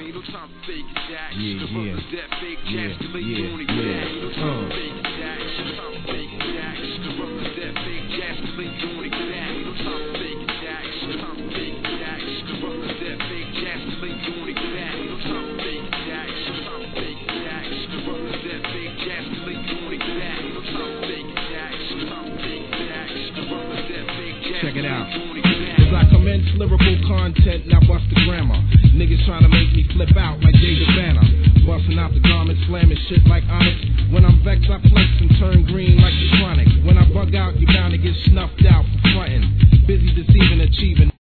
Check it out. As I commence lyrical content, now bust the grammar. Niggas trying to make me flip out like David Banner. Busting out the garments, slamming shit like Onyx. When I'm vexed, I flex and turn green like the chronic. When I bug out, you're bound to get snuffed out for frontin'. Busy deceiving, achieving.